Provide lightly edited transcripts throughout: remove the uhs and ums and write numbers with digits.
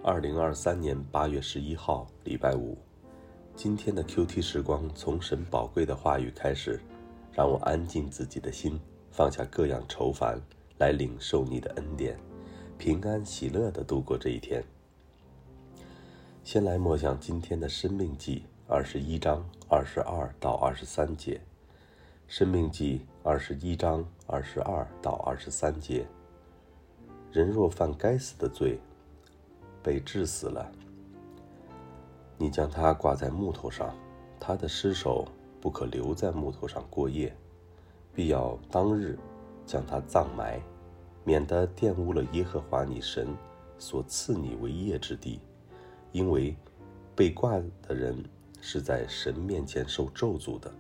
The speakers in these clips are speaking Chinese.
2023年8月11号，礼拜五。今天的 QT 时光从神宝贵的话语开始，让我安静自己的心，放下各样愁烦，来领受你的恩典，平安喜乐地度过这一天。先来默想今天的申命记21章22到23节。申命记21章22到23节。人若犯该死的罪，被治死了，你将他挂在木头上，他的尸首不可留在木头上过夜，必要当日将他葬埋，免得玷污了耶和华你神所赐你为业之地，因为被挂的人是在神面前受咒诅的。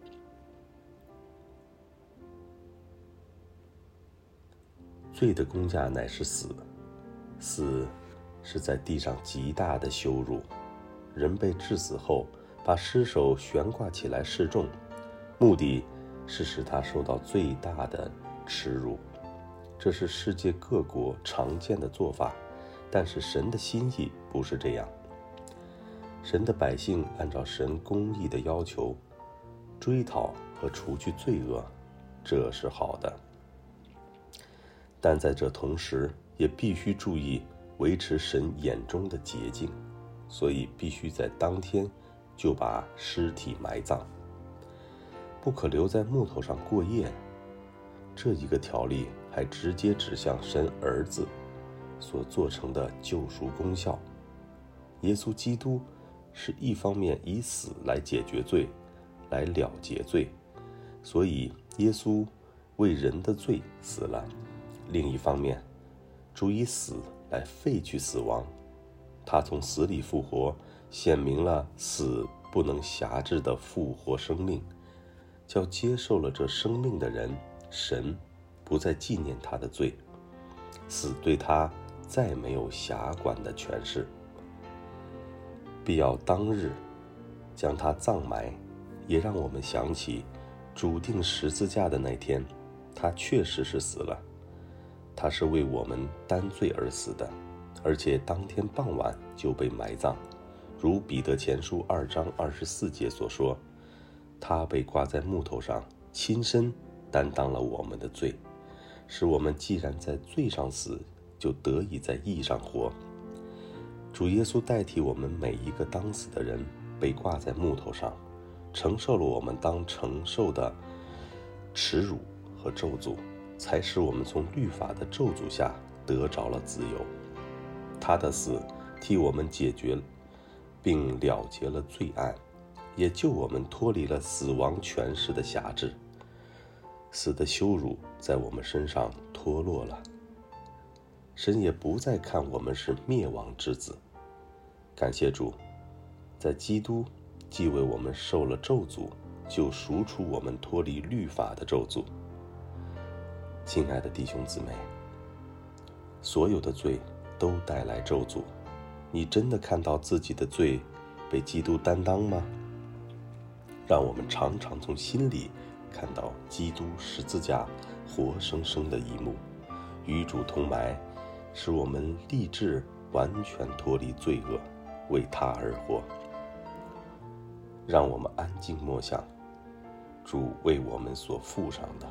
罪的工价乃是死，死是在地上极大的羞辱。人被治死后，把尸首悬挂起来示众，目的是使他受到最大的耻辱。这是世界各国常见的做法，但是神的心意不是这样。神的百姓按照神公义的要求，追讨和除去罪恶，这是好的。但在这同时，也必须注意维持神眼中的洁净，所以必须在当天就把尸体埋葬，不可留在木头上过夜。这一个条例还直接指向神儿子所做成的救赎功效。耶稣基督是一方面以死来解决罪，来了结罪，所以耶稣为人的罪死了。另一方面，主以死来废去死亡，他从死里复活，显明了死不能辖制的复活生命，叫接受了这生命的人，神不再纪念他的罪，死对他再没有辖管的权势。必要当日将他葬埋，也让我们想起主定十字架的那天，他确实是死了。他是为我们担罪而死的，而且当天傍晚就被埋葬，如彼得前书2章24节所说，他被挂在木头上，亲身担当了我们的罪，使我们既然在罪上死，就得以在义上活。主耶稣代替我们每一个当死的人，被挂在木头上，承受了我们当承受的耻辱和咒诅，才使我们从律法的咒诅下得着了自由。他的死替我们解决并了结了罪案，也救我们脱离了死亡权势的辖制。死的羞辱在我们身上脱落了，神也不再看我们是灭亡之子。感谢主，在基督既为我们受了咒诅，就赎出我们脱离律法的咒诅。亲爱的弟兄姊妹，所有的罪都带来咒诅，你真的看到自己的罪被基督担当吗？让我们常常从心里看到基督十字架活生生的一幕，与主同埋，使我们立志完全脱离罪恶，为他而活。让我们安静默想主为我们所付上的。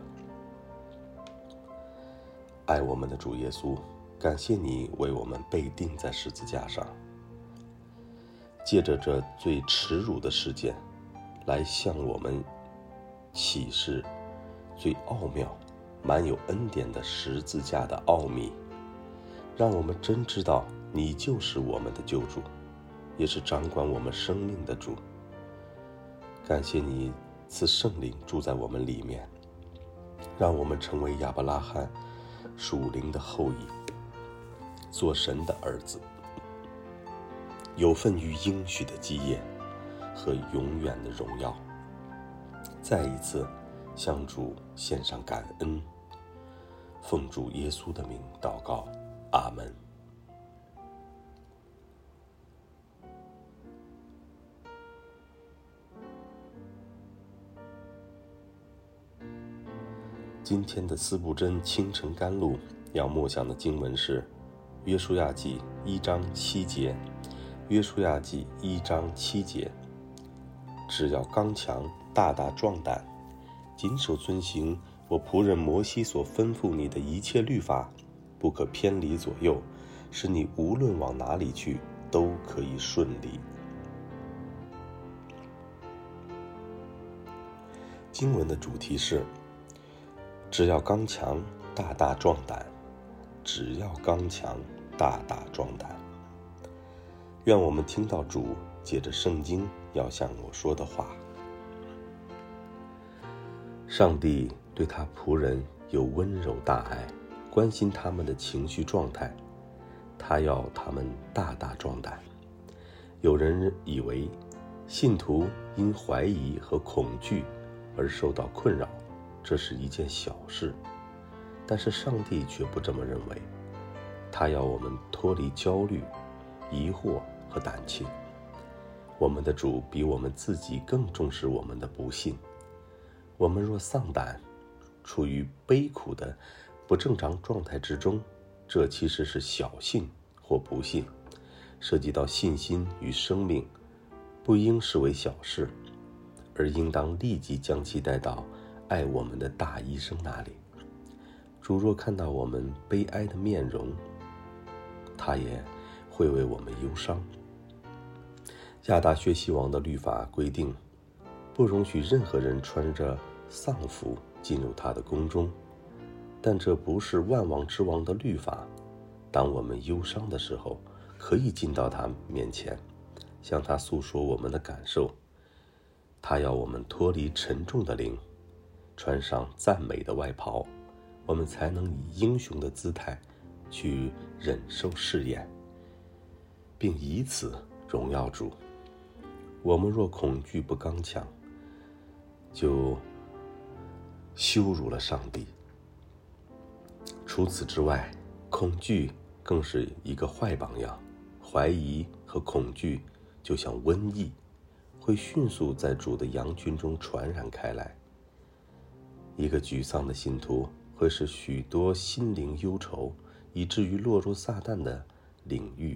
爱我们的主耶稣，感谢你为我们被钉在十字架上，借着这最耻辱的事件，来向我们启示最奥妙、满有恩典的十字架的奥秘，让我们真知道你就是我们的救主，也是掌管我们生命的主。感谢你赐圣灵住在我们里面，让我们成为亚伯拉罕属灵的后裔，做神的儿子，有份于应许的基业和永远的荣耀。再一次向主献上感恩，奉主耶稣的名祷告，阿们。今天的四部真清晨甘露要默想的经文是约书亚记1章7节，约书亚记1章7节，只要刚强，大大壮胆，谨守遵行我仆人摩西所吩咐你的一切律法，不可偏离左右，使你无论往哪里去，都可以顺利。经文的主题是：只要刚强，大大壮胆。只要刚强，大大壮胆。愿我们听到主借着圣经要向我说的话。上帝对他仆人有温柔大爱，关心他们的情绪状态，他要他们大大壮胆。有人以为信徒因怀疑和恐惧而受到困扰，这是一件小事，但是上帝却不这么认为。他要我们脱离焦虑、疑惑和胆怯。我们的主比我们自己更重视我们的不信。我们若丧胆，处于悲苦的不正常状态之中，这其实是小信或不信，涉及到信心与生命，不应视为小事，而应当立即将其带到爱我们的大医生那里。主若看到我们悲哀的面容，他也会为我们忧伤。亚达薛西王的律法规定，不容许任何人穿着丧服进入他的宫中，但这不是万王之王的律法。当我们忧伤的时候，可以进到他面前，向他诉说我们的感受。他要我们脱离沉重的灵，穿上赞美的外袍，我们才能以英雄的姿态去忍受试验，并以此荣耀主。我们若恐惧不刚强，就羞辱了上帝。除此之外，恐惧更是一个坏榜样。怀疑和恐惧就像瘟疫，会迅速在主的羊群中传染开来。一个沮丧的信徒会使许多心灵忧愁，以至于落入撒旦的领域。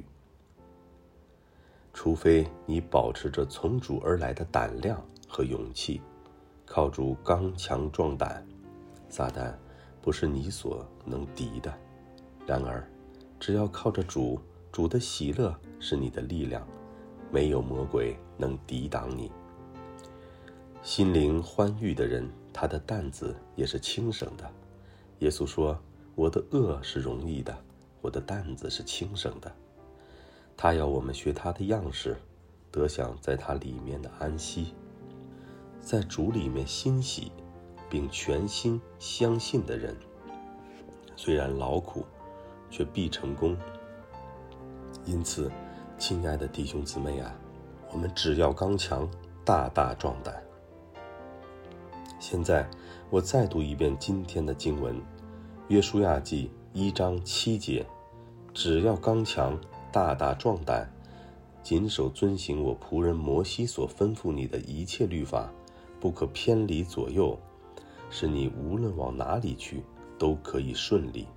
除非你保持着从主而来的胆量和勇气，靠主刚强壮胆，撒旦不是你所能敌的。然而，只要靠着主，主的喜乐是你的力量，没有魔鬼能抵挡你。心灵欢愉的人，他的担子也是轻省的。耶稣说：我的轭是容易的，我的担子是轻省的。他要我们学他的样式，得享在他里面的安息，在主里面欣喜，并全心相信的人，虽然劳苦，却必成功。因此，亲爱的弟兄姊妹啊，我们只要刚强，大大壮胆。现在我再读一遍今天的经文，约书亚记1章7节，只要刚强，大大壮胆，谨守遵行我仆人摩西所吩咐你的一切律法，不可偏离左右，使你无论往哪里去，都可以顺利。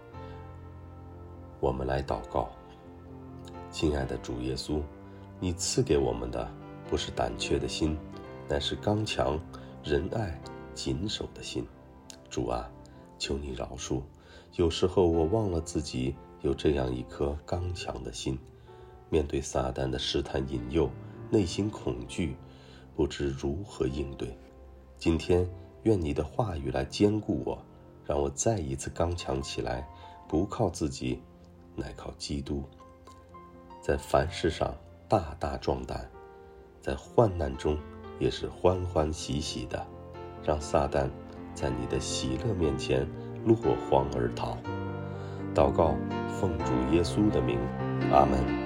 我们来祷告。亲爱的主耶稣，你赐给我们的不是胆怯的心，乃是刚强、仁爱、谨守的心。主啊，求你饶恕，有时候我忘了自己有这样一颗刚强的心，面对撒旦的试探引诱，内心恐惧，不知如何应对。今天愿你的话语来坚固我，让我再一次刚强起来，不靠自己，乃靠基督。在凡事上大大壮胆，在患难中也是欢欢喜喜的，让撒旦在你的喜乐面前落荒而逃。祷告，奉主耶稣的名，阿们。